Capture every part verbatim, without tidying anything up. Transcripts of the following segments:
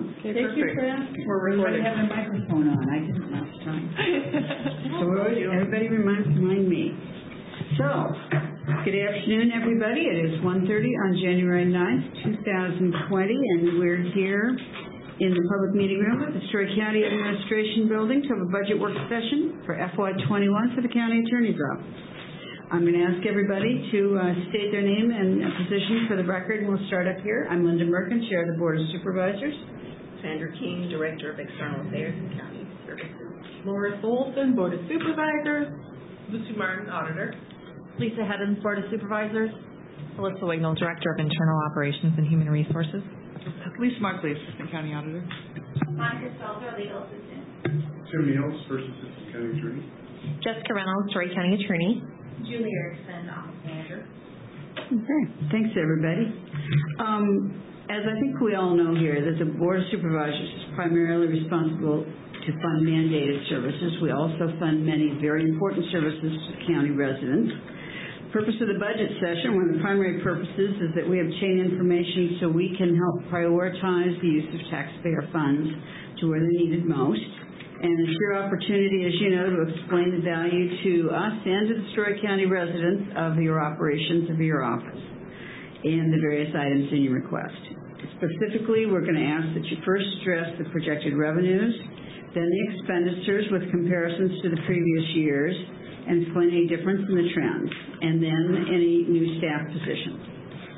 Okay, Thank perfect. you for asking. We're Everybody recording. have a microphone on. I didn't last time. So we're always, everybody remind, remind me. So, good afternoon, everybody. It is one thirty on January ninth, two thousand twenty, and we're here in the public meeting room at the Story County Administration Building to have a budget work session for F Y twenty-one for the County Attorney's Office. I'm going to ask everybody to uh, state their name and position for the record, and we'll start up here. I'm Linda Merkin, Chair of the Board of Supervisors. Sandra King, Director of External Affairs and County Services. Loris Olson, Board of Supervisors. Lucy Martin, Auditor. Lisa Hedden, Board of Supervisors. Alyssa Wignall, Director of Internal Operations and Human Resources. Lisa Markley, Assistant County Auditor. Monica Stelter, Legal Assistant. Tim Niels, First Assistant County Attorney. Jessica Reynolds, Story County Attorney. Julie Erickson, Office Manager. Okay, thanks everybody. Um, as I think we all know here, that the Board of Supervisors is primarily responsible to fund mandated services. We also fund many very important services to county residents. The purpose of the budget session, one of the primary purposes, is that we obtain information so we can help prioritize the use of taxpayer funds to where they're needed most. And it's your opportunity, as you know, to explain the value to us and to the Story County residents of your operations of your office and the various items in your request. Specifically, we're going to ask that you first address the projected revenues, then the expenditures with comparisons to the previous years, and explain any difference in the trends, and then any new staff positions.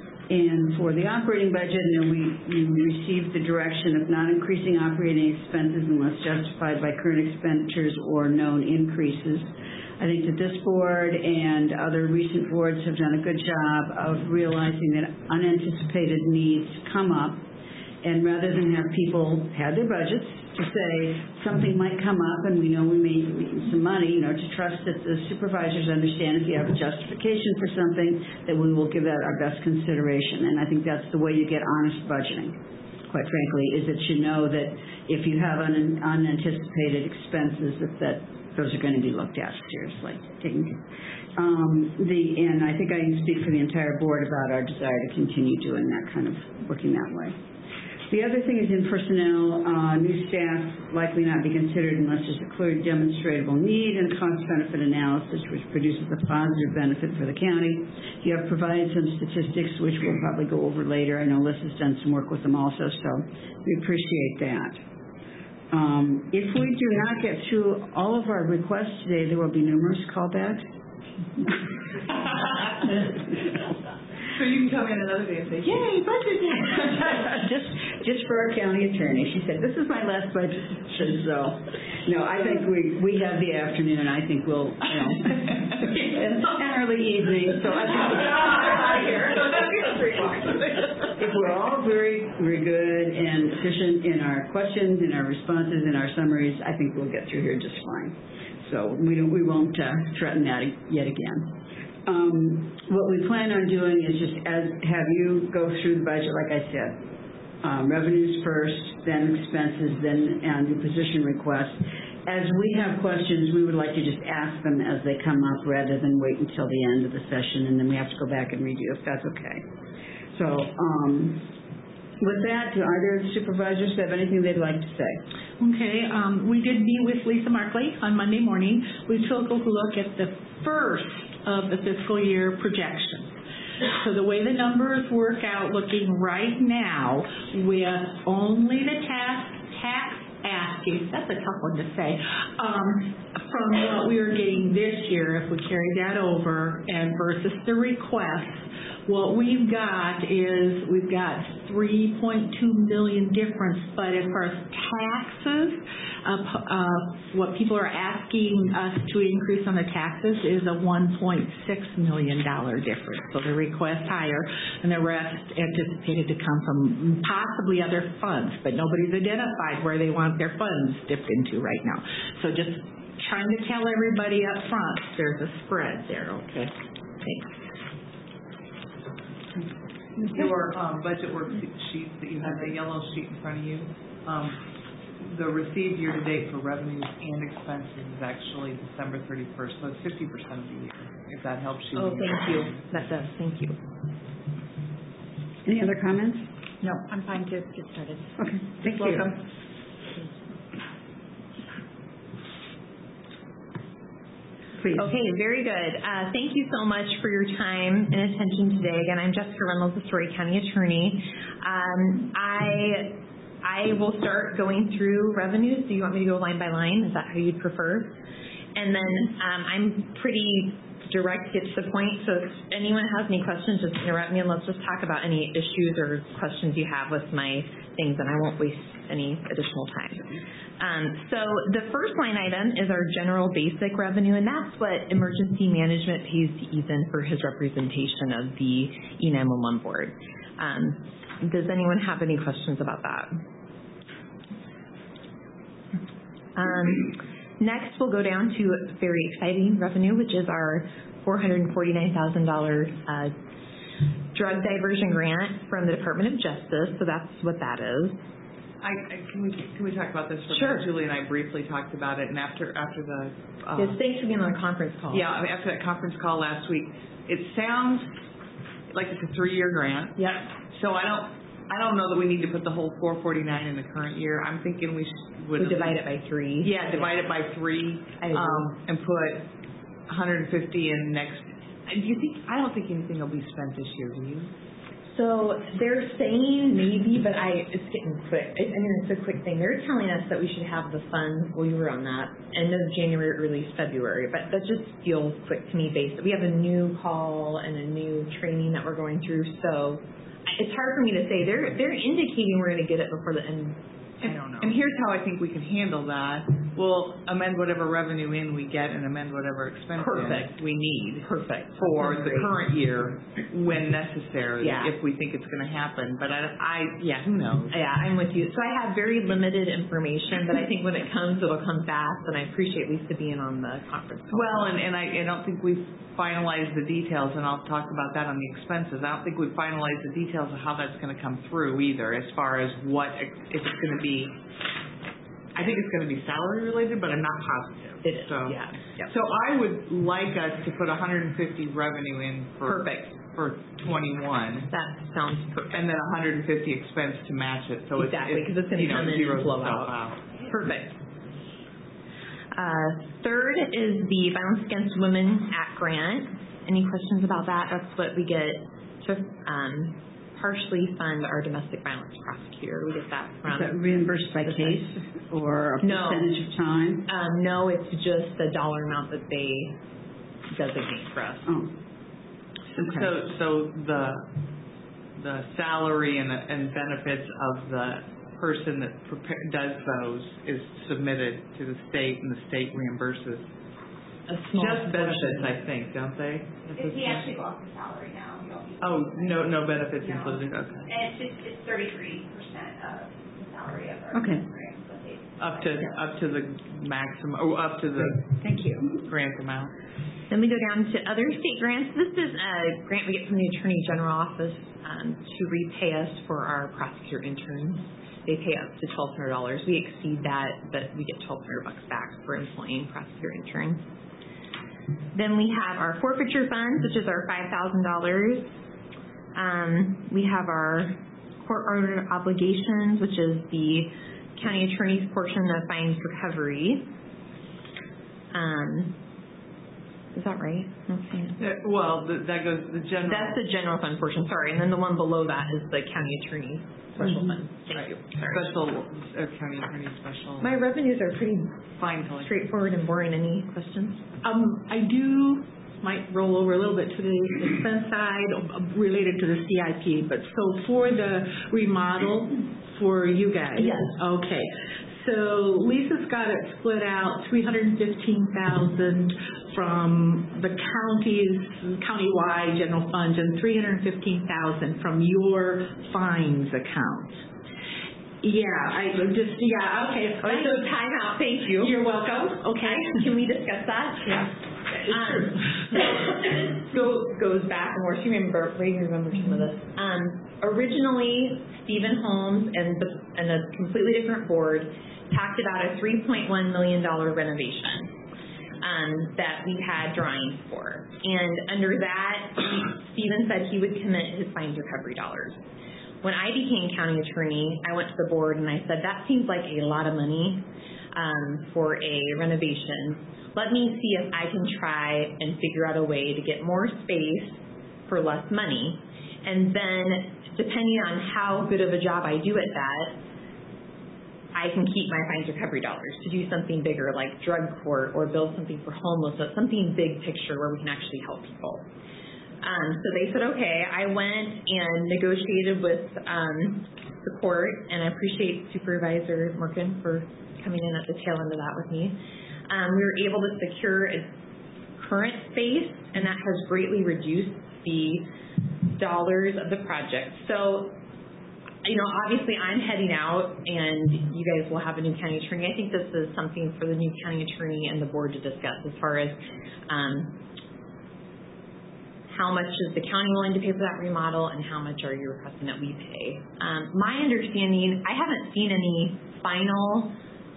And for the operating budget, you know, we, we received the direction of not increasing operating expenses unless justified by current expenditures or known increases. I think that this board and other recent boards have done a good job of realizing that unanticipated needs come up, and rather than have people have their budgets to say something might come up and we know we may need some money, you know, to trust that the supervisors understand if you have a justification for something, that we will give that our best consideration. And I think that's the way you get honest budgeting, quite frankly, is that you know that if you have un- unanticipated expenses, that, that those are going to be looked at seriously. Taken, um, the, and I think I can speak for the entire board about our desire to continue doing that kind of working that way. The other thing is in personnel, uh, new staff likely not be considered unless there's a clear demonstrable need and cost-benefit analysis which produces a positive benefit for the county. You have provided some statistics which we'll probably go over later. I know Liz has done some work with them also, so we appreciate that. Um, if we do not get through all of our requests today, there will be numerous callbacks. So you can come in another day and say, yay, budget day. just just for our county attorney. She said, this is my last budget session, so no, I think we, we have the afternoon. I think we'll, you know, and early evening, so I think if we're all very, very good and efficient in our questions, in our responses, in our summaries, I think we'll get through here just fine. So we don't, we won't uh, threaten that yet again. Um, what we plan on doing is just as, have you go through the budget, like I said, um, revenues first, then expenses, then uh, new position requests. As we have questions, we would like to just ask them as they come up rather than wait until the end of the session and then we have to go back and review if that's okay. So um, with that, do either of the supervisors have anything they'd like to say? Okay, um, we did meet with Lisa Markley on Monday morning. We took a look at the first of the fiscal year projections. So the way the numbers work out looking right now with only the tax, tax asking, that's a tough one to say, um, from what we are getting this year, if we carry that over, and versus the request, what we've got is we've got three point two million dollars difference, but as far as taxes, uh, uh, what people are asking us to increase on the taxes is a one point six million dollars difference. So the request higher, and the rest anticipated to come from possibly other funds, but nobody's identified where they want their funds dipped into right now. So just trying to tell everybody up front there's a spread there, okay? Thanks. Your um, budget worksheet that you have, the yellow sheet in front of you, um, the received year-to-date for revenues and expenses is actually December thirty-first, so it's fifty percent of the year, if that helps you. Oh, thank you. That does. Thank you. Any other comments? No, I'm fine to get started. Okay. Thank you. Welcome. Please. Okay, very good. Uh, thank you so much for your time and attention today. Again, I'm Jessica Reynolds, the Story County Attorney. Um, I I will start going through revenues. Do you want me to go line by line? Is that how you'd prefer? And then um, I'm pretty direct, get to the point. So if anyone has any questions, just interrupt me and let's just talk about any issues or questions you have with my things, and I won't waste any additional time. Um, so the first line item is our general basic revenue, and that's what emergency management pays to Ethan for his representation of the E nine one one board. Um, does anyone have any questions about that? Um, next, we'll go down to very exciting revenue, which is our four hundred forty-nine thousand dollars uh, drug diversion grant from the Department of Justice. So that's what that is. I, I, can we can we talk about this for a Sure. minute? Julie and I briefly talked about it, and after after the uh, Yes, thanks for being on the conference call. yeah, I mean, after that conference call last week, it sounds like it's a three-year grant. Yep. So I don't I don't know that we need to put the whole four forty-nine in the current year. I'm thinking we should would We divide it by three. Yeah, divide it by three, I agree. um, and put one hundred fifty in next. Do you think? I don't think anything will be spent this year. Do you? So they're saying maybe, but I it's getting quick. I I mean, it's a quick thing. They're telling us that we should have the funds. Well, you were on that end of January, early February, but that just feels quick to me. Based, we have a new call and a new training that we're going through, so it's hard for me to say. They're they're indicating we're going to get it before the end. I don't know. And here's how I think we can handle that. We'll amend whatever revenue in we get and amend whatever expense Perfect. in we need Perfect for That's the great. current year when necessary, Yeah. if we think it's going to happen. But I, I, yeah, who knows? Yeah, I'm with you. So I have very limited information, but I think when it comes, it'll come fast, and I appreciate Lisa being on the conference call. Well, and, and I, I don't think we've finalized the details, and I'll talk about that on the expenses. I don't think we've finalized the details of how that's going to come through either, as far as what, if it's going to be, I think it's going to be salary related, but I'm not positive. It is, so, yeah. Yep. So I would like us to put one hundred fifty revenue in for, Perfect. for twenty-one. That sounds perfect. And then one hundred fifty expense to match it, so Exactly, it's, 'cause it's gonna you know, come in and zeroes flow itself out. out. Perfect. Uh, third is the Violence Against Women Act grant. Any questions about that? That's what we get to um, partially fund our domestic violence prosecutor. We get that from. Is that reimbursed by case or a No. percentage of time? Um, no, it's just the dollar amount that they designate for us. Oh. Okay. So, so the, the salary and, and benefits of the person that prepare, does those is submitted to the state, and the state reimburses. A small Just benefits, portion. I think, don't they? If we actually go off the salary now, you don't need. Oh, no, no benefits No. included, okay. And it's just, it's thirty-three percent of the salary of our. Okay. grant, so they- Up to, up to the maximum, or up to the Thank you. grant amount. Then we go down to other state grants. This is a grant we get from the Attorney General Office um, to repay us for our prosecutor interns. They pay up to twelve hundred dollars. We exceed that, but we get twelve hundred bucks back for employing prosecutor interns. Then we have our forfeiture funds, which is our five thousand dollars. Um, we have our court order obligations, which is the county attorney's portion of fines recovery. Um, is that right? Okay. Uh, Well, th- that goes, the general. That's the general fund portion, sorry. And then the one below that is the county attorney special fund. Thank Right. you. Sorry. Special, uh, county attorney special. My revenues are pretty Fine, Kelly. straightforward and boring. Any questions? Um, I do, might roll over a little bit to the expense side uh, related to the C I P, but so for the remodel for you guys? Yes. Okay. So Lisa's got it split out, three hundred fifteen thousand from the county's, countywide general funds and three hundred fifteen thousand from your fines account. Yeah, I just, yeah, okay. Oh, so time out. Thank you. You're welcome. Okay. Can we discuss that? Yeah. Um, so this go, goes back and forth. You remember, Ray remember some of this. Um, originally, Stephen Holmes and the, and a completely different board talked about a three point one million dollars renovation um, that we had drawings for. And under that, he, Stephen said he would commit his fines recovery dollars. when I became county attorney, I went to the board and I said, that seems like a lot of money um, for a renovation. Let me see if I can try and figure out a way to get more space for less money. And then, depending on how good of a job I do at that, I can keep my fines recovery dollars to do something bigger like drug court or build something for homelessness, something big picture where we can actually help people. Um, so they said, okay. I went and negotiated with um, the court, and I appreciate Supervisor Merkin for coming in at the tail end of that with me. Um, we were able to secure a current space, and that has greatly reduced the dollars of the project. So, you know, obviously I'm heading out, and you guys will have a new county attorney. I think this is something for the new county attorney and the board to discuss as far as um, how much is the county willing to pay for that remodel, and how much are you requesting that we pay. Um, my understanding, I haven't seen any final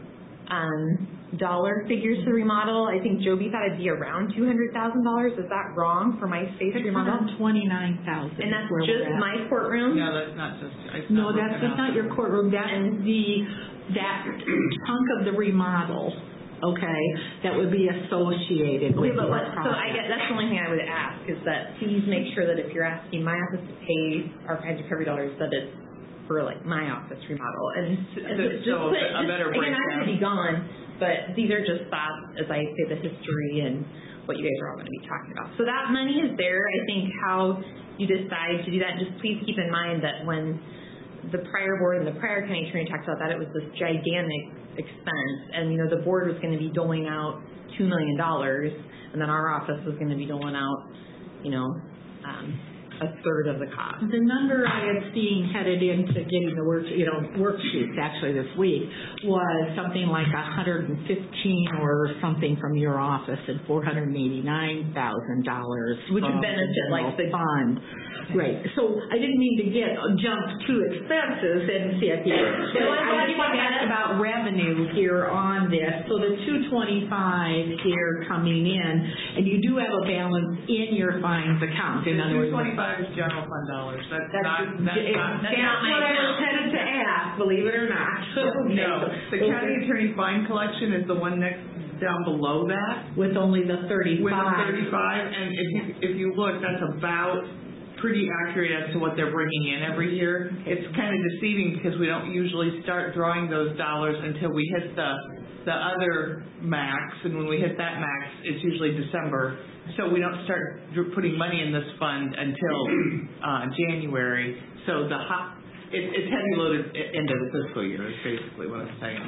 um, dollar figures to the remodel. I think Joby thought it'd be around two hundred thousand dollars. Is that wrong for my space remodel? twenty-nine thousand. And that's just my courtroom? No, that's not just, it's No, not that's broken just out. not your courtroom. That's the, that chunk of the remodel, okay, that would be associated with Okay, but your what, so I project. get, that's the only thing I would ask is that please make sure that if you're asking my office to pay our fines recovery dollars, that it's for like my office remodel. And So- just so put, a better just, again, I'm breakdown. gonna be gone, but these are just thoughts as I say the history and what you guys are all gonna be talking about. So that money is there. I think how you decide to do that, just please keep in mind that when the prior board and the prior county attorney talked about that, it was this gigantic expense, and you know the board was going to be doling out two million dollars, and then our office was going to be doling out, you know, um, a third of the cost. The number I had seen headed into getting the work, you know, worksheets actually this week was something like one hundred fifteen or something from your office and four hundred eighty-nine thousand dollars Which would from benefit, the like, the- fund. Right. So I didn't mean to get jump to expenses and see at the end. But No, I'm I glad just you want to did ask that. about revenue here on this. So the two twenty-five here coming in, and you do have a balance in your fines account. In other Two words, twenty-five is general fund dollars. That's That's, not, that's it- not. that's not my what I was account. headed to ask, believe it or not. Okay. No, the Okay. county attorney fine collection is the one next, down below that. With only the thirty-five. With the thirty-five, and if you, if you look, that's about pretty accurate as to what they're bringing in every year. It's kind of deceiving because we don't usually start drawing those dollars until we hit the, the other max, and when we hit that max, it's usually December. So we don't start dr- putting money in this fund until, uh, January. So the hot, it, it's heavy loaded i- into the fiscal year is basically what I'm saying.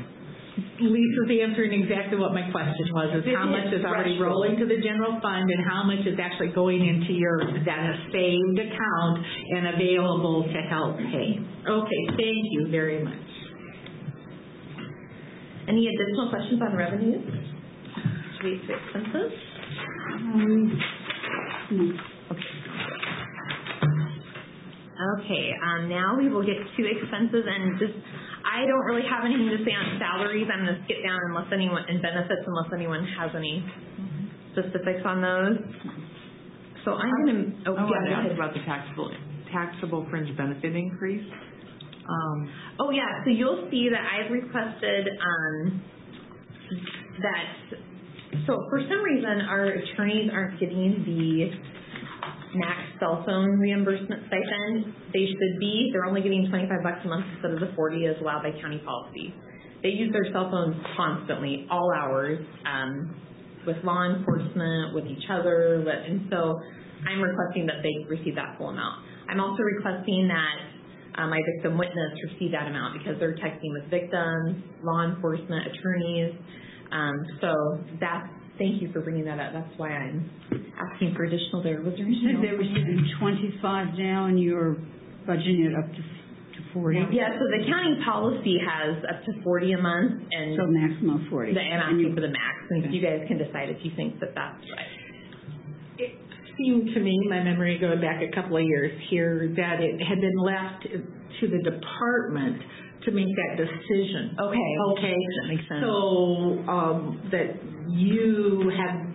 Lisa's answering exactly what my question was, is how much is already rolling to the general fund and how much is actually going into your, that saved account and available to help pay. Okay, thank you very much. Any additional questions on revenues? Should we to expenses? Um, no. Okay, um, now we will get to expenses, and just, I don't really have anything to say on salaries. I'm going to skip down unless anyone, and benefits unless anyone has any specifics on those. So I'm going to, oh, I want to yeah, go ask ahead. about the taxable, taxable fringe benefit increase. Um, Oh, yeah, so you'll see that I've requested, um, that, so for some reason, our attorneys aren't getting the max cell phone reimbursement stipend. They should be. They're only getting twenty-five bucks a month instead of the forty as allowed by county policy. They use their cell phones constantly, all hours, um, with law enforcement, with each other, with, and so I'm requesting that they receive that full amount. I'm also requesting that uh, my victim witness receive that amount because they're texting with victims, law enforcement, attorneys. Um, so that's, thank you for bringing that up. That's why I'm asking for additional there. Was there You said anything they were else? receiving twenty-five now and you're budgeting it up to, to forty? Yeah, so the county policy has up to forty a month, and So maximum of forty. the, I'm And asking you- for the max, and you guys can decide if you think that that's right. It seemed to me, my memory going back a couple of years here, that it had been left to the department to make that decision. Okay. Okay. That makes sense. So, um, that you have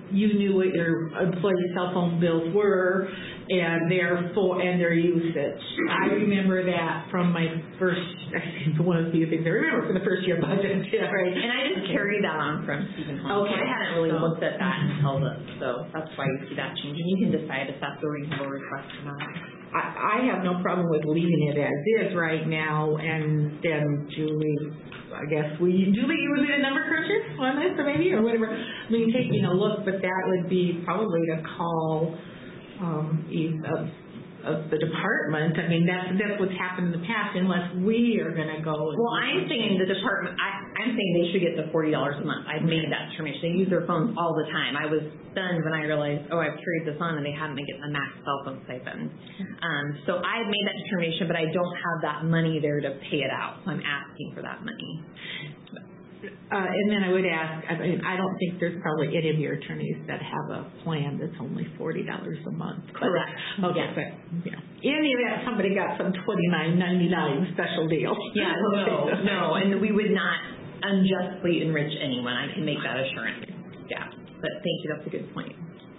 you knew what your employee cell phone bills were and their full, and their usage. I remember that from my first, I think one of the few things I remember from the first year budget. Yeah, right. And I just carried that on from Stephen Holmes. Okay. I hadn't really So- looked at that until this, so that's why you see that change. And you can decide if that's a reasonable request or not. I, I have no problem with leaving it as is right now, and then Julie, I guess we, Julie, you would be the number cruncher on this, or maybe, or whatever. I mean, taking a look, but that would be probably to call um, each of, of the department. I mean, that's that's what's happened in the past, unless we are going to go. and- Well, I'm saying the department, I, I'm saying they should get the forty dollars a month. I've made that determination. They use their phones all the time. I was stunned when I realized, oh, I've carried this on and they haven't been getting the max cell phone stipend. Um, so I've made that determination, but I don't have that money there to pay it out. So I'm asking for that money. Uh, and then I would ask, I mean, I don't think there's probably any of your attorneys that have a plan that's only forty dollars a month. But- Correct. Okay, Yes. but, you know, in the event somebody got some twenty-nine ninety-nine special deal. Yeah, no, no, and we would not unjustly enrich anyone. I can make that assurance. Yeah, but thank you. That's a good point.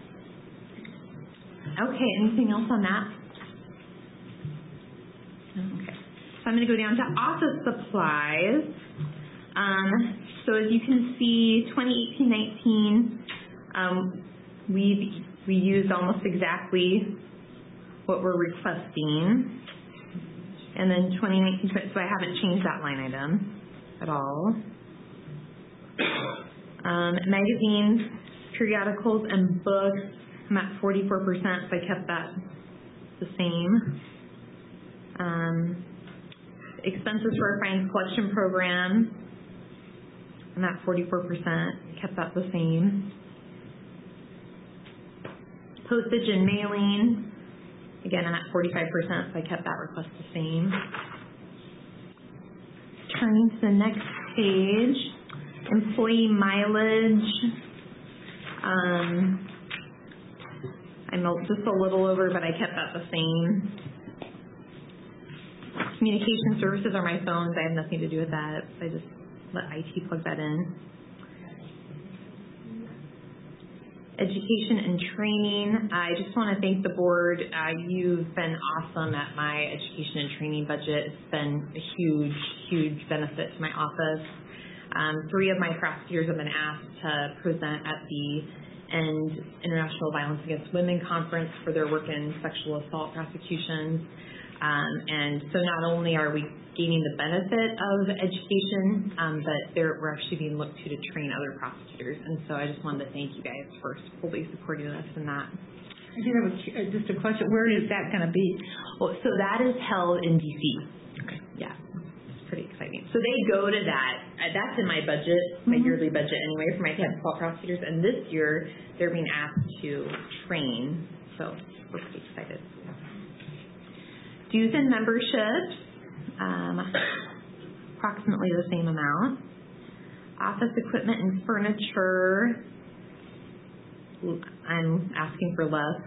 Okay, anything else on that? Okay, so I'm going to go down to office supplies. Um, so as you can see, twenty eighteen nineteen, um, we we used almost exactly what we're requesting. And then twenty nineteen, so I haven't changed that line item at all. Um, magazines, periodicals, and books, I'm at forty-four percent, so I kept that the same. Um, expenses for our fines collection program, I'm at forty-four percent, kept that the same. Postage and mailing, again, I'm at forty-five percent, so I kept that request the same. Turning to the next page, employee mileage. Um, I'm a- just a little over, but I kept that the same. Communication services are my phones. I have nothing to do with that. I just let I T plug that in. Education and training. I just want to thank the board. Uh, you've been awesome at my education and training budget. It's been a huge, huge benefit to my office. Um, three of my prosecutors have been asked to present at the END International Violence Against Women Conference for their work in sexual assault prosecutions. Um, and so not only are we gaining the benefit of education, um, but they're, we're actually being looked to to train other prosecutors. And so I just wanted to thank you guys for fully supporting us in that. I do have a, uh, just a question. Where is that going to be? Well, so that is held in D C. Okay. Yeah, it's pretty exciting. So they go to that. Uh, that's in my budget, my Mhm. yearly budget anyway, for my temp assault prosecutors. And this year they're being asked to train. So we're pretty excited. Dues and memberships, um, approximately the same amount. Office equipment and furniture, I'm asking for less.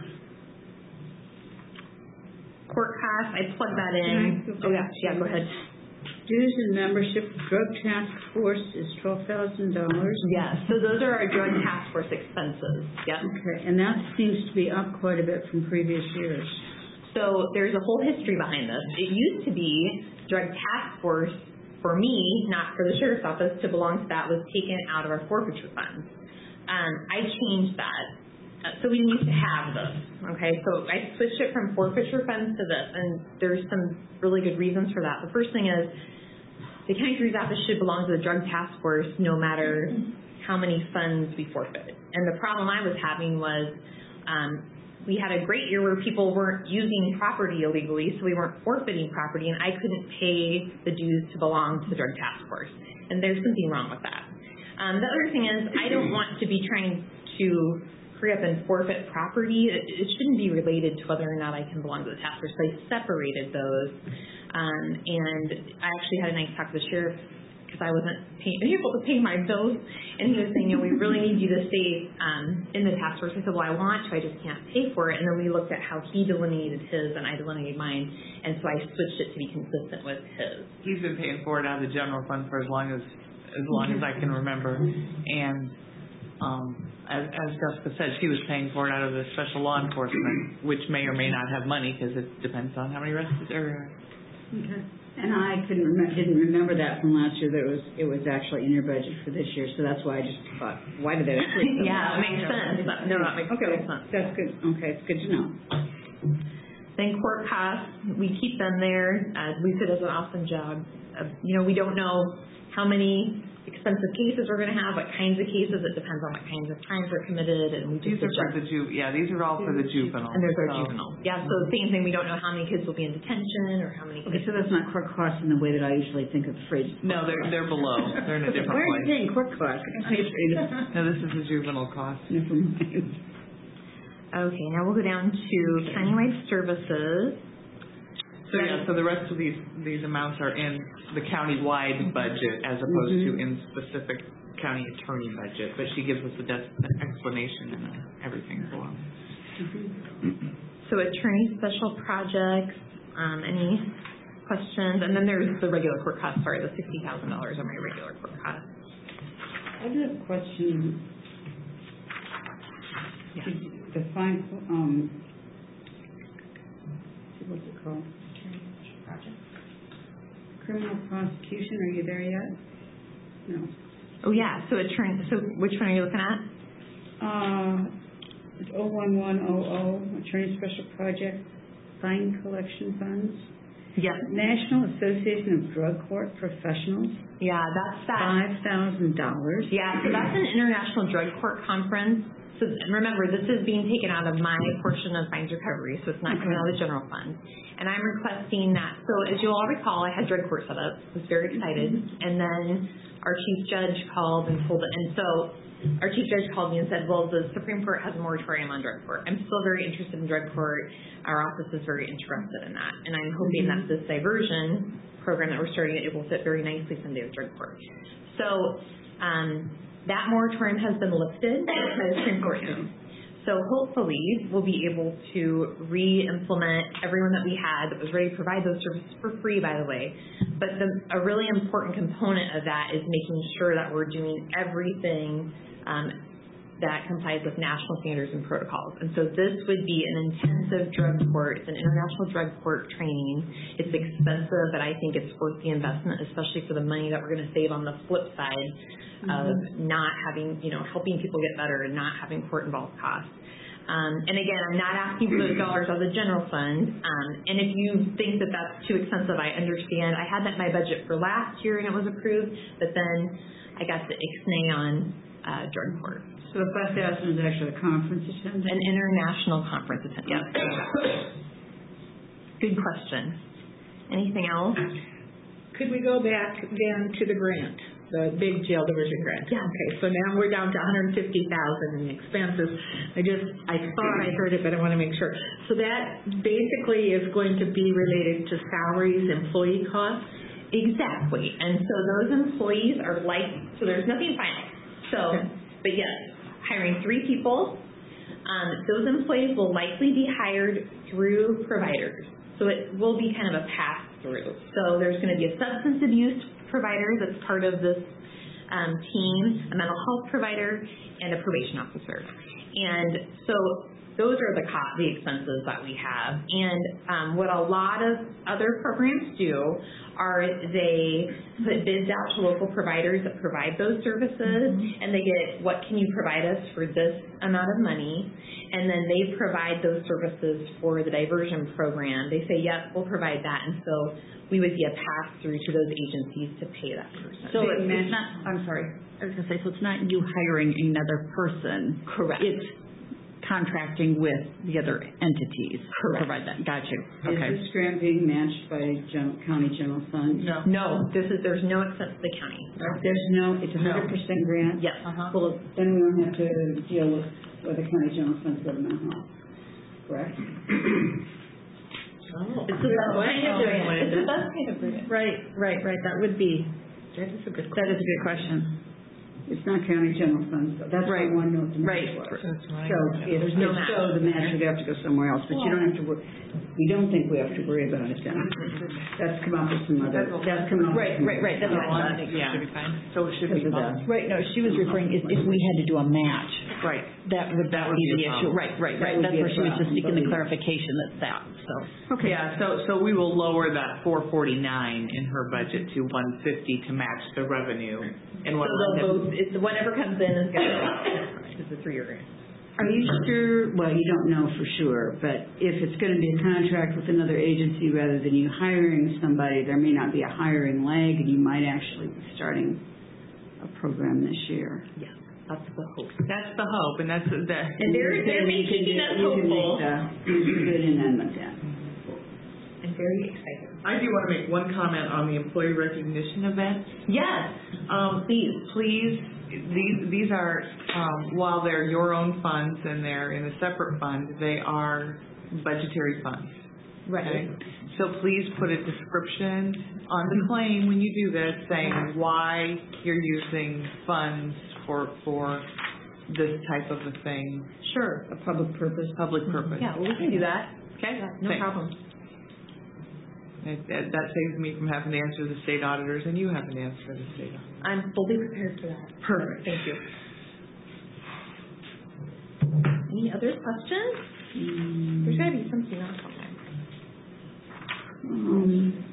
Court costs, I plugged that in. Can I go Oh yeah, back yeah, to- go ahead. Dues and membership, drug task force is twelve thousand dollars. Yeah, so those are our drug task force expenses. Yep. Okay, and that seems to be up quite a bit from previous years. So there's a whole history behind this. It used to be drug task force for me, not for the sheriff's office, to belong to that was taken out of our forfeiture funds. Um, I changed that. Uh, so we didn't used to have this, okay? So I switched it from forfeiture funds to this, and there's some really good reasons for that. The first thing is the county attorney's office should belong to the drug task force no matter how many funds we forfeit. And the problem I was having was um, we had a great year where people weren't using property illegally, so we weren't forfeiting property, and I couldn't pay the dues to belong to the drug task force. And there's something wrong with that. Um, the other thing is I don't want to be trying to hurry up and forfeit property. It, it shouldn't be related to whether or not I can belong to the task force. So I separated those. Um, and I actually had a nice talk with the sheriff because I wasn't pay, able to pay my bills. And he was saying, you know, we really need you to stay um, in the task force. I said, well, I want to, I just can't pay for it. And then we looked at how he delineated his and I delineated mine. And so I switched it to be consistent with his. He's been paying for it out of the general fund for as long as, as long as I can remember. And Um, as, as Jessica said, she was paying for it out of the special law enforcement, which may or may not have money because it depends on how many arrested or. Okay. And I couldn't remember, didn't remember that from last year, that it was, it was actually in your budget for this year, so that's why I just thought, why did that actually? Yeah, it makes sense. No, that makes Okay, total sense. that's good, okay, it's good to know. Then court costs, we keep them there. Uh, Lisa does an awesome job. Of, you know, we don't know how many expensive cases we're going to have, what kinds of cases. It depends on what kinds of crimes are committed, and we These just are for the adjust. ju, yeah, these are all for the juvenile. And there's our so. juvenile. Yeah, so same thing. We don't know how many kids will be in detention or how many Okay, kids. so that's not court costs in the way that I usually think of the phrase. No, they're, they're below. They're in a different Where are you place. saying court costs? No, this is the juvenile cost. Never mind. Okay, now we'll go down to countywide services. So yeah, so the rest of these, these amounts are in the county-wide budget as opposed Mhm. to in specific county attorney budget, but she gives us a des- an explanation and uh, everything below. So attorney special projects, um, any questions? And then there's the regular court costs, sorry, the sixty thousand dollars are my regular court costs. I do have a question. Yeah. To define, um, what's it called? Criminal prosecution, are you there yet? No. Oh, yeah, so attorney, so which one are you looking at? Uh, oh one one oh oh, Attorney Special Project, Fine Collection Funds. Yes. National Association of Drug Court Professionals, Yeah, that's that. five thousand dollars. Yeah, so that's an international drug court conference. So remember, this is being taken out of my portion of fines recovery, so it's not coming out of the general fund. And I'm requesting that. So as you all recall, I had drug court set up. I was very excited. And then our chief judge called and told it. And so our chief judge called me and said, well, the Supreme Court has a moratorium on drug court. I'm still very interested in drug court. Our office is very interested in that. And I'm hoping that this diversion program that we're starting, it will fit very nicely someday with drug court. So um, that moratorium has been lifted by the Supreme Court. So hopefully we'll be able to re-implement everyone that we had that was ready to provide those services for free, by the way. But the, a really important component of that is making sure that we're doing everything um, that complies with national standards and protocols. And so this would be an intensive drug court. It's an international drug court training. It's expensive, but I think it's worth the investment, especially for the money that we're going to save on the flip side of not having, you know, helping people get better and not having court-involved costs. Um, and again, I'm not asking for those dollars out of the general fund. Um, and if you think that that's too expensive, I understand. I had that in my budget for last year and it was approved, but then I got the ixnay on uh, drug court. So the five thousand is actually a conference attendance? An international conference attendance. Yes. Good question. Anything else? Could we go back then to the grant, the big jail diversion grant? Yeah. Okay, so now we're down to one hundred fifty thousand dollars in expenses. I just, I thought I heard it, but I want to make sure. So that basically is going to be related to salaries, employee costs? Exactly. And so those employees are like, so there's nothing final. So, Okay. but yes, hiring three people. Um, those employees will likely be hired through providers. So it will be kind of a pass-through. So there's going to be a substance abuse provider that's part of this um, team, a mental health provider, and a probation officer. And so those are the co- the expenses that we have. And um, what a lot of other programs do are they put bids out to local providers that provide those services, mm-hmm. and they get, what can you provide us for this amount of money? And then they provide those services for the diversion program. They say, yep, we'll provide that. And so we would be a pass-through to those agencies to pay that person. So it's not, I'm sorry, I was going to say, so it's not you hiring another person. Correct. It's contracting with the other entities. Correct. To provide that. Got you. Is Okay. this grant being matched by gen- county general fund? No. No, this is, there's no expense to the county. There's no, it's a hundred percent grant? Yes. Uh-huh. Well, then we don't have to deal with, with the county general funds go to Mount Hall, correct? Oh. It's the best Why are you doing it, It's the Linda? best kind of grant. Right, right, right, that would be, that is a good That is a good question. It's not county general funds, though. That's why I Right. want to know what the Right. match was. That's right. So, if There's no if so, match. the match would have to go somewhere else, but you don't have to, wor- we don't think we have to worry about it then. That's come up with some other, that's come up with Right, some- right, right, that's So what on, I thought. yeah, should be fine. So it should be Because of fine. that. Right, no, she was referring, if, if we had to do a match, Right. that would That not would be be the a issue. problem. Right, right, That right, would that's be a where she was just problem, seeking the but we- clarification, that's that, so. Okay. Yeah, so, so we will lower that four forty-nine in her budget to one fifty to match the revenue. And So what they'll both, it's, whatever comes in is going to, it's a three-year grant. Are you sure, well, you don't know for sure, but if it's going to be a contract with another agency rather than you hiring somebody, there may not be a hiring lag, and you might actually be starting a program this year. Yeah, that's the hope. That's the hope, and that's the. And they're, they're You can making do- us you can make hopeful. the- You can do an amendment then. I'm very excited. I do want to make one comment on the employee recognition event. Yes, Um, please, please, these, these are, um, while they're your own funds and they're in a separate fund, they are budgetary funds. Okay? So please put a description on the claim when you do this, saying why you're using funds for, for this type of a thing, sure. A public purpose. public purpose. Yeah, well, we can do that. Okay? Yeah, no Thanks. problem. That, that that saves me from having to answer the state auditors and you having to answer the state auditors. I'm fully prepared for that. Perfect. Thank you. Any other questions? There's got to be something else on there. Um,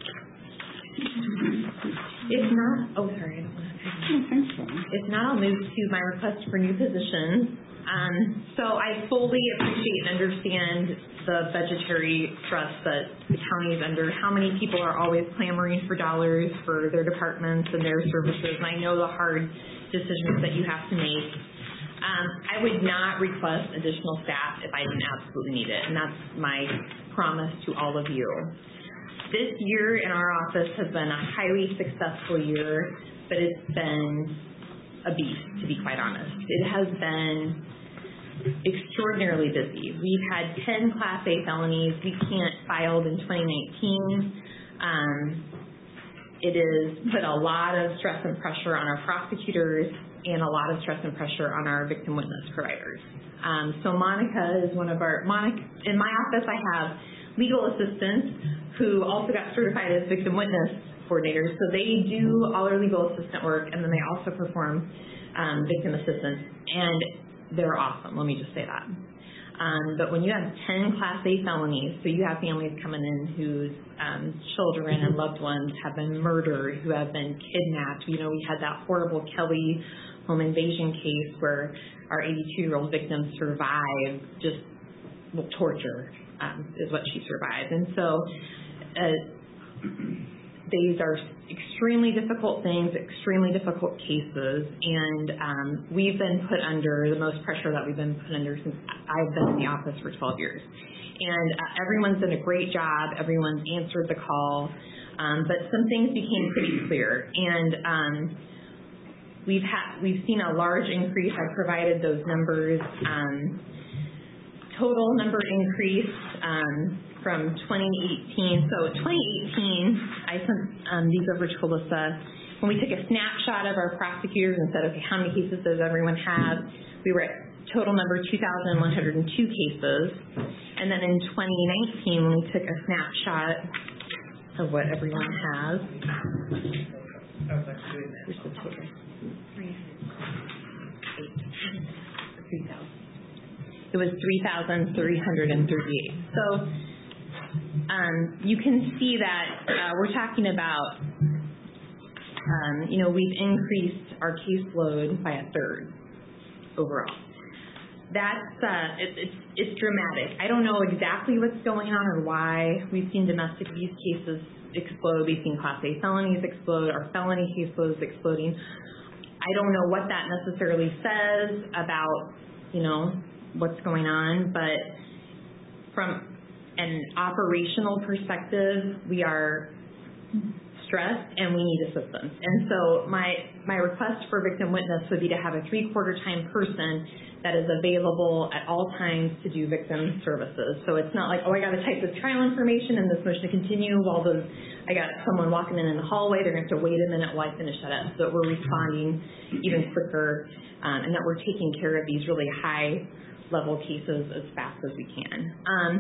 If not, oh, sorry, I don't want to. I don't think so. If not, I'll move to my request for new positions. Um, so I fully appreciate and understand the budgetary stress that the county is under. How many people are always clamoring for dollars for their departments and their services, and I know the hard decisions that you have to make. Um, I would not request additional staff if I didn't absolutely need it, and that's my promise to all of you. This year in our office has been a highly successful year, but it's been a beast, to be quite honest. It has been extraordinarily busy. We've had ten Class A felonies we can't filed in twenty nineteen. Um, it has put a lot of stress and pressure on our prosecutors and a lot of stress and pressure on our victim witness providers. Um, so Monica is one of our, Monica, in my office I have legal assistants who also got certified as victim witness coordinators. So they do all our legal assistant work, and then they also perform um, victim assistance, and they're awesome, let me just say that. Um, but when you have ten Class A felonies, so you have families coming in whose um, children and loved ones have been murdered, who have been kidnapped. You know, we had that horrible Kelly home invasion case where our eighty-two-year-old victim survived just well, torture um, is what she survived. And so uh, these are extremely difficult things, extremely difficult cases, and um, we've been put under the most pressure that we've been put under since I've been in the office for twelve years. And uh, everyone's done a great job. Everyone's answered the call. Um, but some things became pretty clear. And um, we've had we've seen a large increase. I provided those numbers. Um, total number increase um, from twenty eighteen. So twenty eighteen, I sent um, these over to Alyssa. When we took a snapshot of our prosecutors and said, okay, how many cases does everyone have? We were at total number two thousand one hundred two cases. And then in twenty nineteen, when we took a snapshot of what everyone has, here's the total. three thousand. It was three thousand three hundred thirty-eight. So um, you can see that uh, we're talking about, um, you know, we've increased our caseload by a third overall. That's, uh, it, it's, it's dramatic. I don't know exactly what's going on or why. We've seen domestic abuse cases explode. We've seen Class A felonies explode. Our felony caseload is exploding. I don't know what that necessarily says about, you know, what's going on, but from an operational perspective, we are stressed and we need assistance. And so my, my request for victim witness would be to have a three-quarter time person that is available at all times to do victim services. So it's not like, oh, I got to type this trial information and this motion to continue while the, I got someone walking in in the hallway, they're going to have to wait a minute while I finish that up. So that we're responding even quicker um, and that we're taking care of these really high level cases as fast as we can. Um,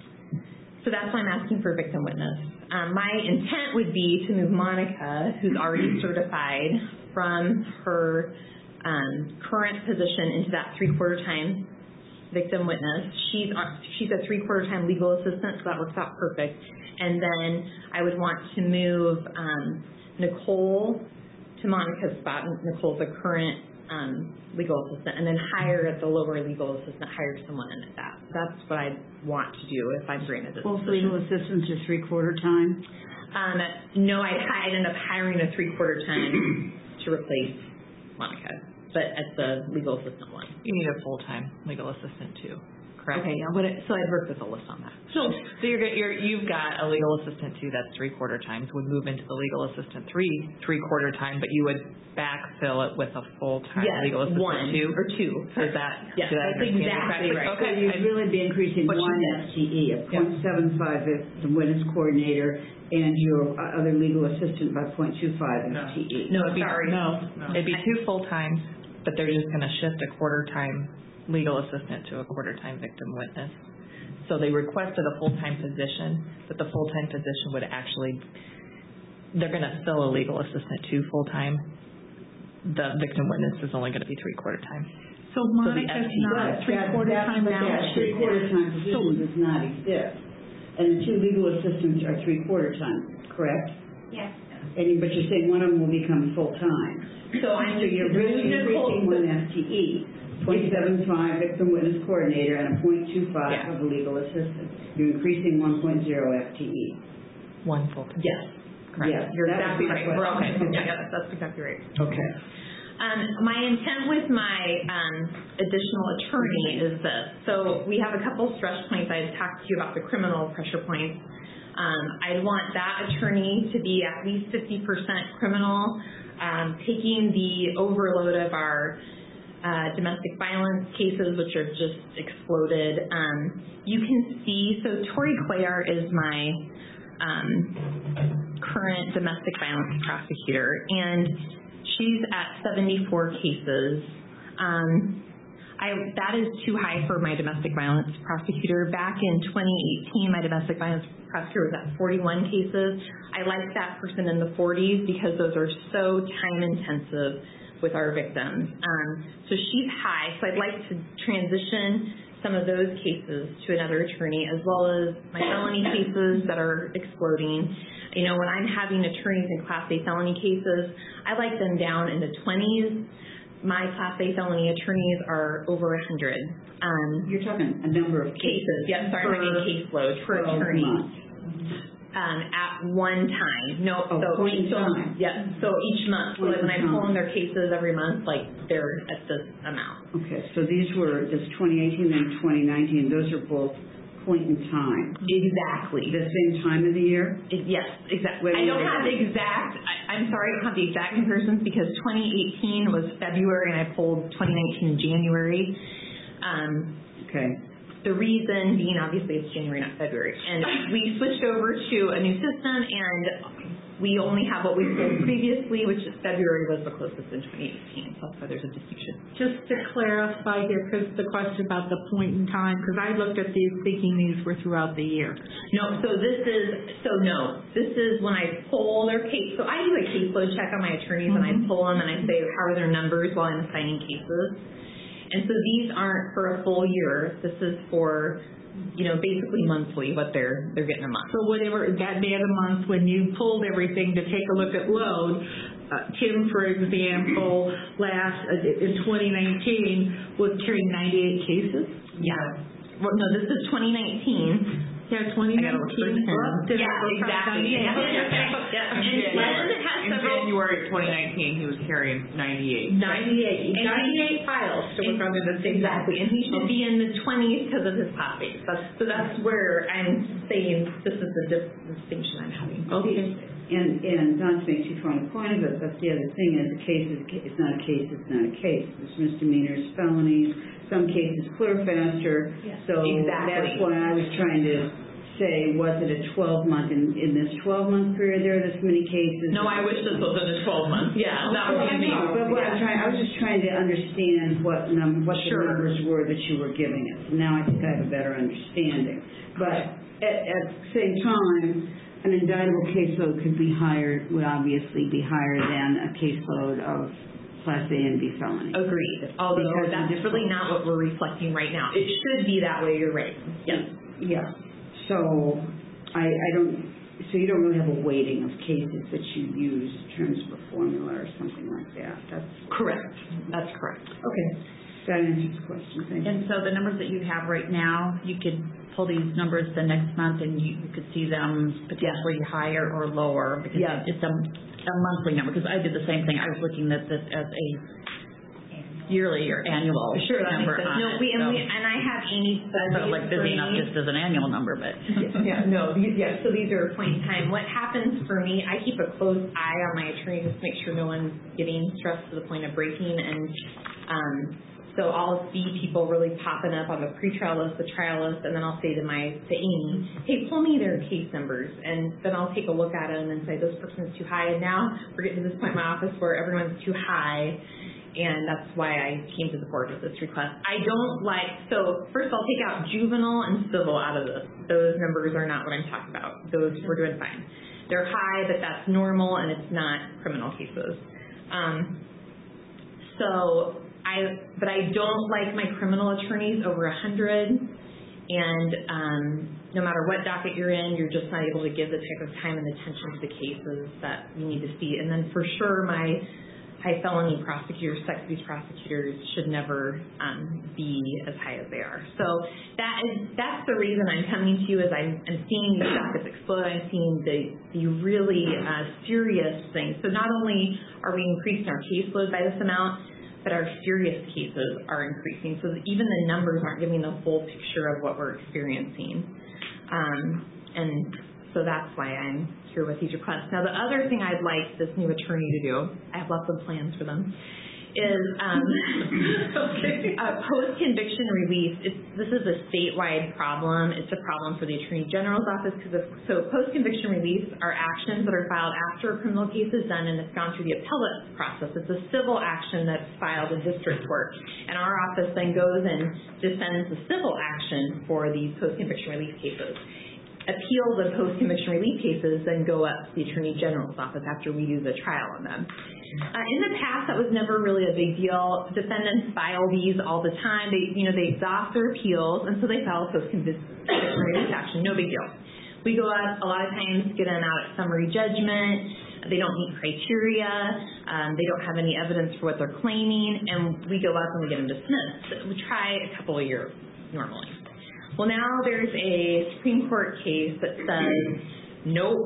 so that's why I'm asking for victim witness. Um, my intent would be to move Monica, who's already certified, from her um, current position into that three-quarter time victim witness. She's on, she's a three-quarter time legal assistant, so that works out perfect. And then I would want to move um, Nicole to Monica's spot. Nicole's a current um, legal assistant, and then hire at the lower legal assistant, hire someone in at that. That's what I want to do if I'm granted this Both legal position. assistants are three-quarter time? Um, no, I'd, I'd end up hiring a three-quarter time to replace Monica, but at the legal assistant one. You need a full-time legal assistant too, correct? Okay, yeah, what it, so I'd work with Alyssa on that. So, so you're, get- you're, you've got a legal assistant too that's three-quarter times, would move into the legal assistant three, three-quarter time, but you would backfill it with a full-time Yes, legal assistant one two? or two. Is that, Yes, did I that's understand exactly right. Okay. So you'd really be increasing What she one did. F T E, a point seven five if the witness coordinator, and your uh, other legal assistant by point two five No. F T E. No, it'd be, Sorry. no, No. it'd be two full-times, but they're just gonna shift a quarter-time legal assistant to a quarter-time victim witness. So they requested a full-time position, but the full-time position would actually, they're gonna fill a legal assistant two full-time. The victim witness is only gonna be three-quarter time. So Monica's F T E. not a three-quarter time now. That three-quarter time position does not exist. And the two legal assistants are three-quarter time, correct? Yes. And, but you're saying one of them will become full-time. So I'm So you're really increasing one F T E, point seven five victim witness coordinator and a point two five Yeah. of the legal assistant. You're increasing one point zero F T E. One full-time. Yes, Correct. Yes, you're that was exactly my right. We're okay. question. Yeah, that's, that's exactly right. Okay. Um, my intent with my um, additional attorney is this. So we have a couple stress points. I had talked to you about the criminal pressure points. Um, I'd want that attorney to be at least fifty percent criminal, um, taking the overload of our uh, domestic violence cases, which are just exploded. Um, you can see, so Tori Cuellar is my um, current domestic violence prosecutor, and she's at seventy-four cases. Um, I, that is too high for my domestic violence prosecutor. Back in twenty eighteen, my domestic violence prosecutor was at forty-one cases. I like that person in the forties because those are so time intensive with our victims. Um, so she's high, so I'd like to transition some of those cases to another attorney, as well as my felony cases that are exploding. You know, when I'm having attorneys in Class A felony cases, I like them down in the twenties. My Class A felony attorneys are over one hundred. Um, You're talking a number of cases, cases. yeah, sorry, per I'm talking caseload for twelve attorneys. months. Um, at one time. No, Oh, so point in each, so, time. yeah, so each month. So Point like when in I'm pulling time. their cases every month, like they're at this amount. Okay, so these were, this twenty eighteen and twenty nineteen, those are both point in time. Exactly. The same time of the year? It- Yes, exactly. Wait, I don't wait, have the wait. exact, I, I'm sorry, I don't have the exact comparisons because twenty eighteen was February and I pulled twenty nineteen in January. Um, Okay. the reason being, obviously, it's January, not February. And we switched over to a new system and we only have what we pulled previously, which is February was the closest in twenty eighteen. So that's why there's a distinction. Just to clarify here, because the question about the point in time, because I looked at these thinking these were throughout the year. No, so this is, so no, this is when I pull their case. So I do a caseload check on my attorneys and I pull them and I say, how are their numbers while I'm assigning cases? And so these aren't for a full year. This is for, you know, basically monthly, what they're, they're getting a month. So whatever, that day of the month when you pulled everything to take a look at load, uh, Tim, for example, last, uh, in twenty nineteen was carrying ninety-eight cases? Yeah. Well, no, this is twenty nineteen. Yeah, twenty I gotta look for nineteen. Tim. Well, did I Yeah, go from exactly. ninety-eight? Yeah. Yeah. And Ken has In several. January of twenty nineteen, he was carrying ninety-eight. Ninety-eight, And- ninety-eight files to work on at the same time. Exactly, and he should be in the twenties because of his pop base. That's, so that's where I'm saying this is the dif- distinction I'm having. Okay. And, and not to make too fine a point of it, but the other thing is, a case is, it's not a case, it's not a case. There's misdemeanors, felonies, some cases clear faster. Yeah. So Exactly. that's why I was trying to say, was it a twelve month, in, in this twelve month period, there are this many cases? No, I wish this was in the twelve months, yeah, that Well, would I be. know, but what I'm trying, I was just trying to understand what num, what the Sure. numbers were that you were giving us. Now I think I have a better understanding. But at, at the same time, an indictable caseload could be higher, would obviously be higher than a caseload of Class A and B felonies. Agreed, although Because that's it's really not what we're reflecting right now. It should be that way, you're right. Yes. Yeah, so I, I don't, so you don't really have a weighting of cases that you use in terms of a formula or something like that. That's Correct, that's correct. okay. That answers the question. Thank you. And so the numbers that you have right now, you could pull these numbers the next month and you you could see them potentially higher or lower because Yeah. it's a, a monthly number. Because I did the same thing. I was looking at this as a yearly or annual Sure, that number makes sense. on No, it. we, and so we, and I have Amy I felt like busy enough just as an annual number, but Yeah, no, these, yeah, so these are point in time. What happens for me, I keep a close eye on my attorneys to make sure no one's getting stressed to the point of breaking, and um, so I'll see people really popping up on the pretrial list, the trial list, and then I'll say to my, to Amy, hey, pull me their case numbers, and then I'll take a look at them and say, this person's too high, and now we're getting to this point in my office where everyone's too high, and that's why I came to the board with this request. I don't like, so first I'll take out juvenile and civil out of this. Those numbers are not what I'm talking about. Those, we're doing fine. They're high, but that's normal, and it's not criminal cases. Um, so I, but I don't like my criminal attorneys over a hundred, and um, no matter what docket you're in, you're just not able to give the type of time and attention to the cases that you need to see. And then for sure, my high felony prosecutors, sex abuse prosecutors should never um, be as high as they are. So that is that's the reason I'm coming to you, is I'm, I'm seeing these dockets explode. I'm seeing the, the really uh, serious things. So not only are we increasing our caseload by this amount, but our serious cases are increasing. So that even the numbers aren't giving the full picture of what we're experiencing. Um, and so that's why I'm here with these requests. Now, the other thing I'd like this new attorney to do, I have lots of plans for them, is um, okay. uh, post-conviction release. It's, this is a statewide problem. It's a problem for the Attorney General's office because of, so post-conviction release are actions that are filed after a criminal case is done and it's gone through the appellate process. It's a civil action that's filed in district court, and our office then goes and defends the civil action for these post-conviction release cases. Appeals of post-conviction relief cases then go up to the Attorney General's office after we do the trial on them. Uh, in the past, that was never really a big deal. Defendants file these all the time. They, you know, they exhaust their appeals, and so they file a post-conviction relief action. No big deal. We go out a lot of times, get them out at summary judgment. They don't meet criteria. Um, they don't have any evidence for what they're claiming, and we go up and we get them dismissed. We try a couple a year normally. Well, now there's a Supreme Court case that says, nope,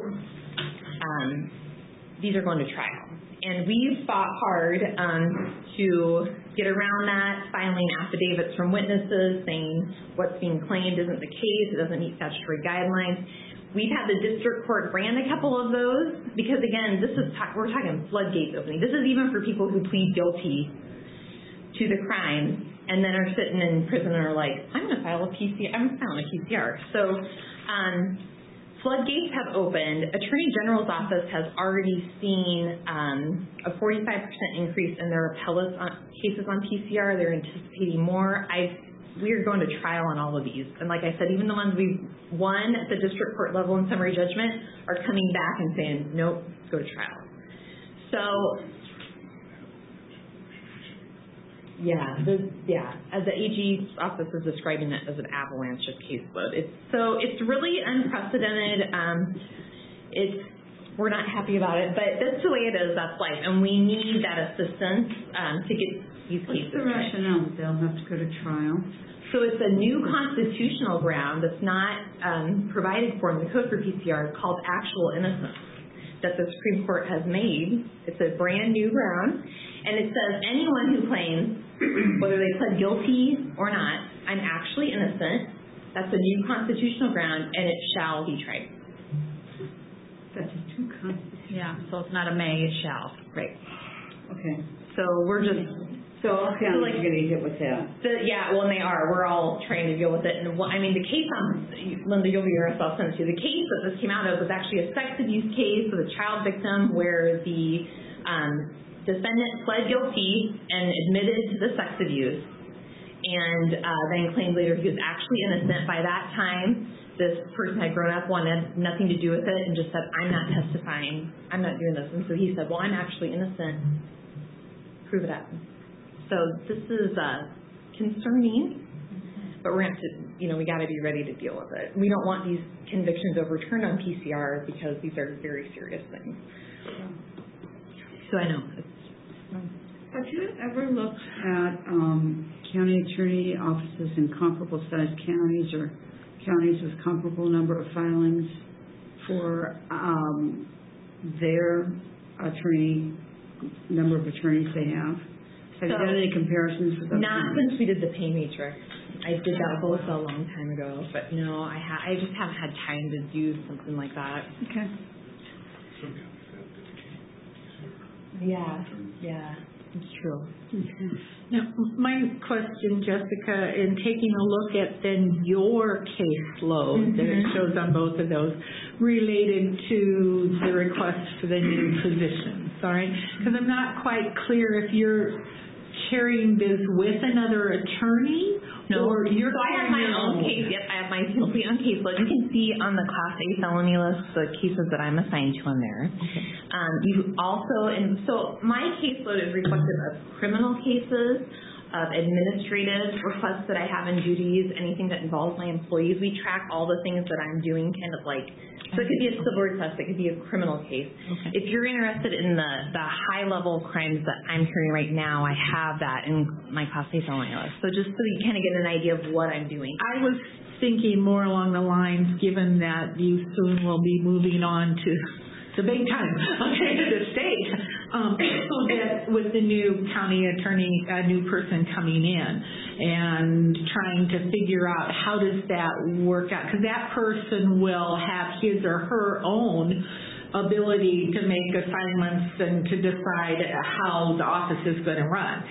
um, these are going to trial. And we've fought hard um, to get around that, filing affidavits from witnesses saying what's being claimed isn't the case, it doesn't meet statutory guidelines. We've had the district court grant a couple of those because, again, this is ta- we're talking floodgates opening. This is even for people who plead guilty to the crime and then are sitting in prison and are like, I'm going to file a P C R. I'm filing a P C R. So um, floodgates have opened. Attorney General's office has already seen um, a forty-five percent increase in their appellate on, cases on P C R. They're anticipating more. I've, we're going to trial on all of these. And like I said, even the ones we've won at the district court level in summary judgment are coming back and saying, nope, go to trial. So Yeah, the, yeah. As the A G's office is describing it as an avalanche of caseload. It's so it's really unprecedented. Um, it's we're not happy about it, but that's the way it is. That's life, and we need that assistance um, to get these What's cases. the rationale? They'll have to go to trial. So it's a new constitutional ground that's not um, provided for in the code for P C R called actual innocence that the Supreme Court has made. It's a brand new ground. And it says anyone who claims, whether they pled guilty or not, I'm actually innocent, that's a new constitutional ground, and it shall be tried. Such a two constant. Yeah, so it's not a may, it's shall. Right. Okay. So we're just, So all So, counties like- are gonna get hit with that. the, yeah, well, and they are. We're all trying to deal with it. And what, I mean, the case on, Linda, you'll be your I'll send it to you. The case that this came out of was actually a sex abuse case with a child victim where the um, defendant pled guilty and admitted to the sex abuse, and uh, then claimed later he was actually innocent. By that time, this person had grown up, wanted nothing to do with it, and just said, I'm not testifying. I'm not doing this. And so he said, well, I'm actually innocent. Prove it up. So this is uh, concerning, but we're going to, have to, you know, we got to be ready to deal with it. We don't want these convictions overturned on P C R because these are very serious things. So I know. It's, Have you ever looked at um, county attorney offices in comparable sized counties or counties with comparable number of filings for um, their attorney, number of attorneys they have? Have you So, done any comparisons with those? not counties? since we did the pay matrix. I did that with Alyssa a long time ago, but no, I ha- I just haven't had time to do something like that. Okay. Yeah, yeah, it's true. Now, my question, Jessica, in taking a look at then your caseload that it Mhm. shows on both of those related to the request for the new positions, all right? Because I'm not quite clear if you're carrying this with another attorney No, or you're so I have my carrying your own case. Yep, I have my complete own caseload. You can see on the Class A felony list the cases that I'm assigned to on there. Um, you also, and so my caseload is reflective of criminal cases, of administrative requests that I have in duties, anything that involves my employees. We track all the things that I'm doing, kind of like. So it could be a civil request, it could be a criminal case. Okay. If you're interested in the, the high level crimes that I'm carrying right now, I have that in my Class A felony list. So just so you kind of get an idea of what I'm doing. I was thinking more along the lines, given that you soon will be moving on to the big time, okay, to the state, um, so that with the new county attorney, a new person coming in, and trying to figure out how does that work out, because that person will have his or her own ability to make assignments and to decide how the office is going to run.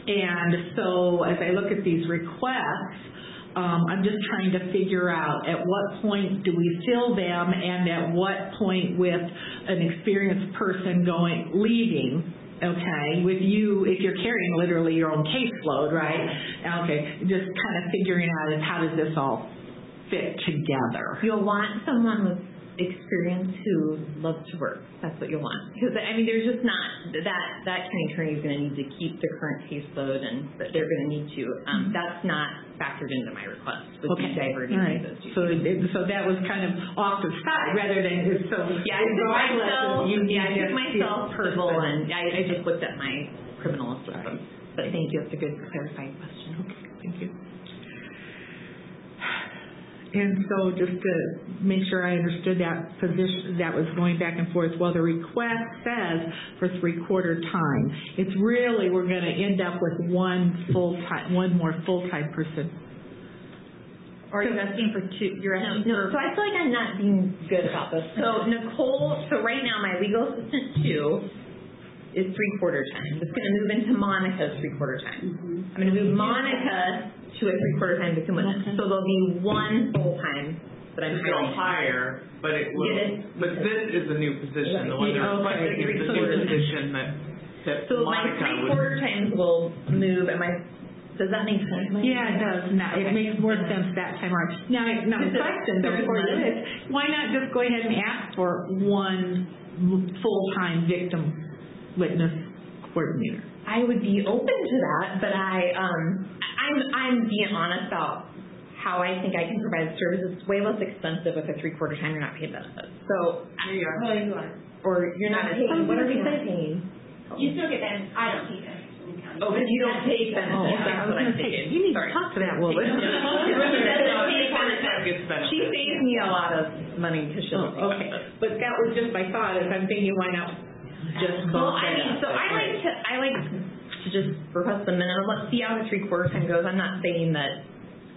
And so as I look at these requests, Um, I'm just trying to figure out at what point do we fill them, and at what point with an experienced person going, leaving, okay, with you, if you're carrying literally your own caseload, right? Okay, just kind of figuring out is how does this all fit together? You'll want someone with experience who loves to work. That's what you'll want. Because, I mean, there's just not, that, that county attorney is going to need to keep the current caseload, and that they're going to need to. Um, that's not factored into my request, would be Okay. diverting All right. those duties. So, it- so that was kind of off the side rather than, so. Yeah, I took regardless myself, of you yeah, I need took to myself see a civil, person. and I, I just looked at my criminal system. But thank you, it's a good clarifying question. Okay, thank you. And so just to make sure I understood that position, that was going back and forth, well, the request says for three-quarter time. It's really, we're going to end up with one full-time, one more full-time person. Or you're asking for two, you're asking no, no, so I feel like I'm not being good about this. So Nicole, so right now my legal assistant two is three-quarter time. It's going to move into Monica's three-quarter time. I'm going to move Monica to a three-quarter time victim witness. Okay. So there'll be one full-time that I'm Still hiring. higher, but it will, Get it? but this is the new position, the one they're Okay. requesting is the new position that, that So my Monica would. three-quarter times will move, and my, does that make sense? Yeah, it does. Now, it makes more sense that time around. Now, now the question though for you is, why not just go ahead and ask for one full-time victim witness coordinator? I would be open to that, but I, um, I'm, I'm being honest about how I think I can provide services. It's way less expensive if a three-quarter time you're not paid benefits. So, There you are. Well, you are. or you're not paid, what are we paying? You still get them, I don't take them. Oh, because you don't take benefits. Oh, okay. That's I was what I'm gonna say, thinking. you need to Sorry. talk to that woman. She doesn't take benefits. Gets benefits. She saves me a lot of money because she doesn't take Oh, okay. benefits. But that was just my thought, is I'm thinking, why not just Well, bump I that mean, up? so I like to, I like to just request the minimum. Let's see how the three quarter time goes. I'm not saying that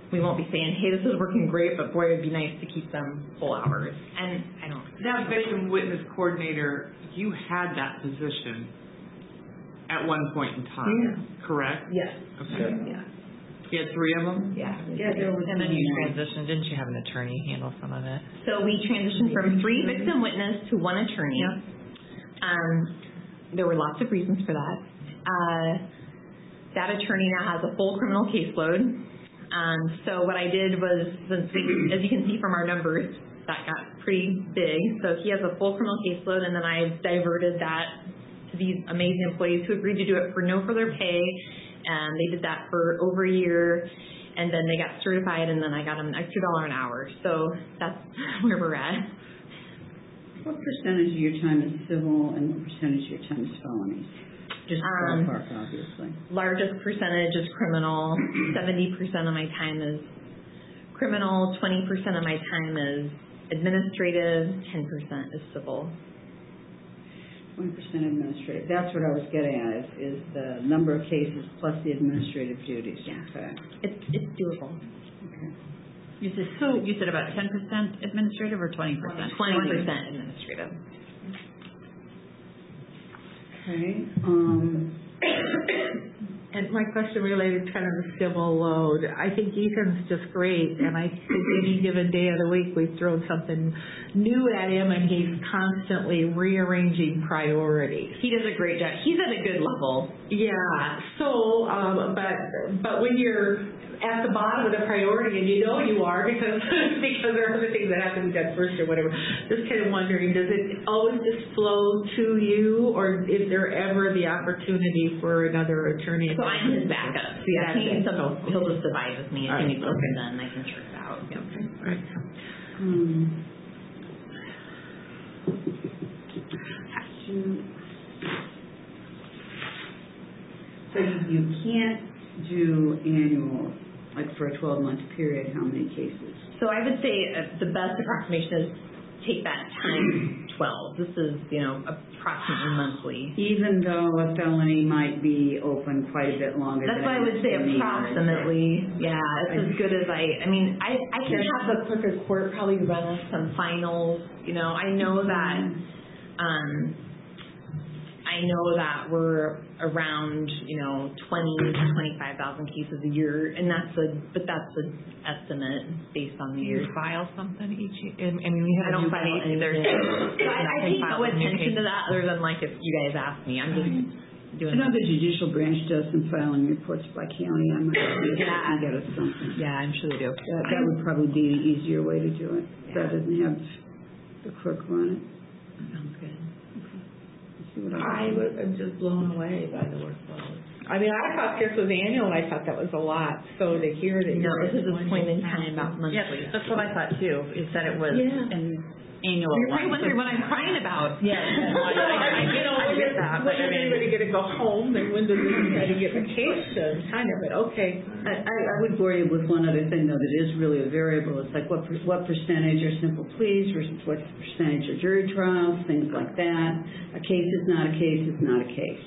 we won't be saying, hey, this is working great, but boy, it'd be nice to keep them full hours. And I don't. That victim witness coordinator, you had that position at one point in time, correct? Yes. Okay. Yeah. You had three of them? Yeah. Yeah, there was. And then you transitioned, didn't you have an attorney handle some of it? So we transitioned from three victim witness to one attorney. Um, there were lots of reasons for that. Uh, that attorney now has a full criminal caseload. Um, so what I did was, since we, as you can see from our numbers, that got pretty big. So he has a full criminal caseload, and then I diverted that to these amazing employees who agreed to do it for no further pay. And they did that for over a year, and then they got certified, and then I got them an extra dollar an hour. So that's where we're at. What percentage of your time is civil and what percentage of your time is felonies? Just Um, ballpark, obviously. Largest percentage is criminal. seventy percent of my time is criminal. twenty percent of my time is administrative. ten percent is civil. twenty percent administrative. That's what I was getting at, is, is the number of cases plus the administrative duties. Yeah. Okay. It's it's doable. Okay. You said, so you said about ten percent administrative or twenty percent? twenty percent administrative. Okay. Um, And my question related kind of the civil load, I think Ethan's just great, and I think any given day of the week we've thrown something new at him, and he's constantly rearranging priorities. He does a great job. He's at a good level. Yeah, so, um, but, but when you're at the bottom of the priority, and you know you are because, because there are other things that have to be done first or whatever, just kind of wondering, does it always just flow to you, or is there ever the opportunity for another attorney? So I'm his backup. So yeah, That's he it. needs something, he'll just divide with me. If All he right. needs something done, I can check it out. Yep. All right. um, so you, you can't do annual, like for a twelve-month period, how many cases? So I would say uh, the best approximation is take that times twelve. This is, you know, approximately monthly. Even though a felony might be open quite a bit longer That's than why I would say a year. approximately. Yeah, it's as good as I, I mean, I, I can have the clerk of court probably run us some finals. You know, I know that, um, I know that we're around, you know, twenty to twenty-five thousand cases a year, and that's a, but that's an estimate based on the Do you year. file something each year? I mean, we I have a don't new file case, anything. there's So I, I nothing pay filed no with new attention to cases. that other than like if you guys ask me. I'm just I doing know the judicial branch does some filing reports by county. I might see if I can get us something. Yeah, I'm sure they do. That, that would probably be the easier way to do it, rather than have the clerk run it. Sounds good. Let's see what I I can do. was I'm just blown away by the workload. I mean, I thought this was annual, and I thought that was a lot, so to hear that. No, you're this is a at point in twenty time about monthly. Yes, that's what I thought too, is that it was Yeah. an annual You're one. probably wondering what I'm crying about. Yeah, no, I, I, I, you know, I when get is, that, when but I is mean, anybody gonna go home, and when does anybody get vacation, kind of, but okay. I, I I would bore you with one other thing, though, that is really a variable. It's like what per, what percentage are simple pleas versus what percentage are jury trials, things like that. A case is not a case is not a case.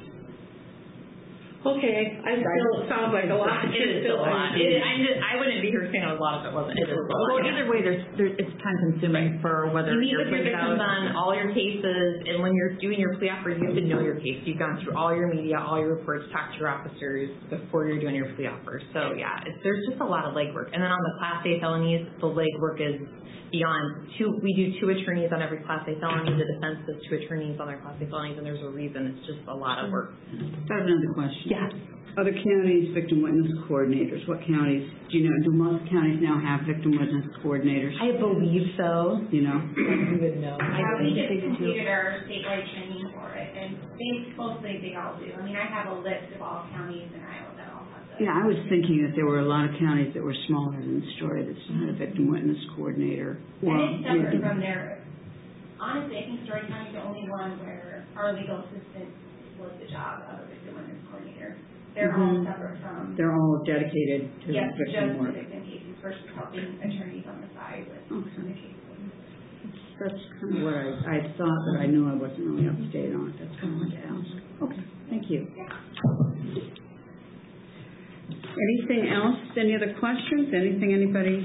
Okay, I still, it sounds like a lot. It is still a lot. It, I'm just, I wouldn't be here saying it was a lot if it wasn't. It is a lot. well, yeah. either way, there's, there's, it's time consuming for whether You meet you're with your putting victims out. on all your cases, and when you're doing your plea offer, you have to know your case. You've gone through all your media, all your reports, talked to your officers before you're doing your plea offer. So yeah, it's, there's just a lot of legwork. And then on the Class A felonies, the legwork is beyond two. We do two attorneys on every Class A felony. The defense does two attorneys on their Class A felonies, and there's a reason. It's just a lot of work. I have another question. Yeah. Other counties, victim witness coordinators, what counties, do you know, do most counties now have victim witness coordinators? I believe so. You know? You would know. Yeah, we just think they do. completed our statewide training for it, and they, mostly they all do. I mean, I have a list of all counties in Iowa that all have this. Yeah, I was thinking that there were a lot of counties that were smaller than Astoria that still had a victim witness coordinator. Well, And it's separate you- from their, honestly, I think Story County is the only one where our legal assistant was the job of a victim witness coordinator. They're all Mhm. separate from, They're all dedicated to yes, victim just the work. victim cases versus helping attorneys on the side with Okay. the cases. That's kind of what I, I thought, but I knew I wasn't really up to date on it. That's why I wanted to ask. Okay, thank you. Anything else? Any other questions? Anything anybody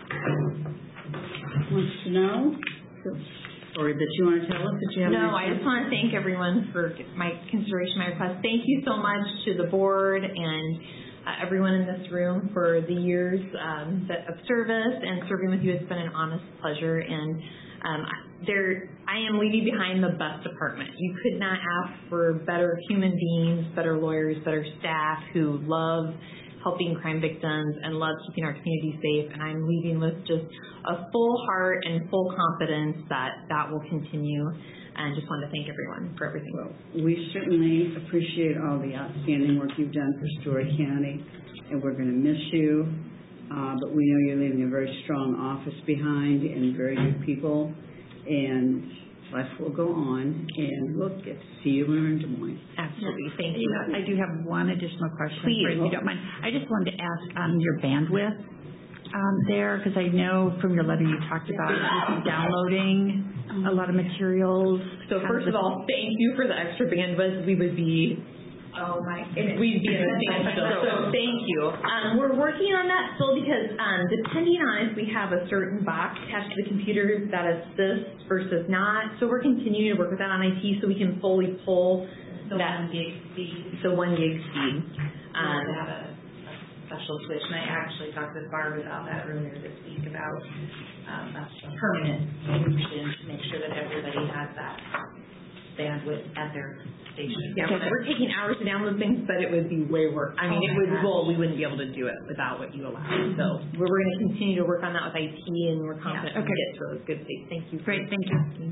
wants to know? Or that you want to tell us that you have? No, I just want to thank everyone for my consideration, my request. Thank you so much to the board and uh, everyone in this room for the years um, that, of service and serving with you. It's been an honest pleasure, and um, there I am leaving behind the best department. You could not ask for better human beings, better lawyers, better staff who love helping crime victims and love keeping our community safe, and I'm leaving with just a full heart and full confidence that that will continue, and just want to thank everyone for everything. Well, we certainly appreciate all the outstanding work you've done for Story County, and we're going to miss you, uh, but we know you're leaving a very strong office behind and very good people, and life will go on, and we'll get to see you when we're in Des Moines. Absolutely. Thank you. I do have one additional question, Please. if you don't mind. I just wanted to ask on your bandwidth um, there, because I know from your letter you talked about downloading a lot of materials. So first of all, thank you for the extra bandwidth. We would be Oh, my We'd be in a standstill, so thank you. Um, we're working on that still because um, depending on if we have a certain box attached to the computer that assists versus not, so we're continuing to work with that on I T so we can fully pull The that one gig speed. the one gig speed. Um, We have a, a special switch, and I actually talked with Barb about that earlier this week about um, a a permanent solution to make sure that everybody has that bandwidth at their station. yeah, we're, we're taking hours to download things, but it would be way work. I mean, Oh it my would, gosh. well, we wouldn't be able to do it without what you allow. So we're, we're going to continue to work on that with I T, and we're confident Yeah. we'll get to a good state. Thank you. for Great, thank you. asking.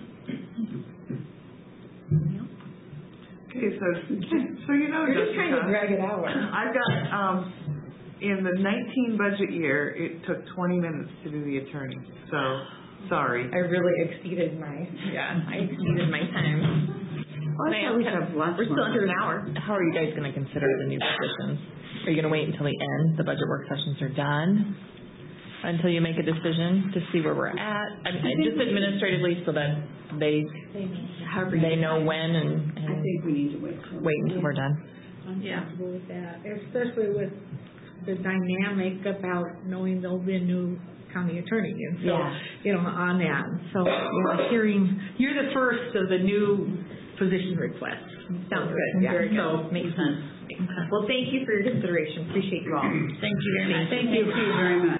Okay, so, so you know, You're just trying to Jessica, drag it out. I've got, um, in the nineteen budget year, it took twenty minutes to do the attorney, so, sorry. I really exceeded my, yeah, I exceeded my time. Well, I thought we have lots We're still more. under an hour. How are you guys going to consider the new positions? Are you going to wait until the end, the budget work sessions are done, until you make a decision to see where we're at? I mean, just administratively so that they, they know when and, I and think we need to wait. till- wait until we're done. I'm comfortable with that, especially with the dynamic about knowing there'll be a new county attorney. And so, Yeah. you know, on that. So, you know, hearing, you're the first of the new position requests. Sounds good. Yeah. Very good. So, Makes sense. Well, thank you for your consideration. Appreciate you all. Thank you very much. thank you. Thank you very much.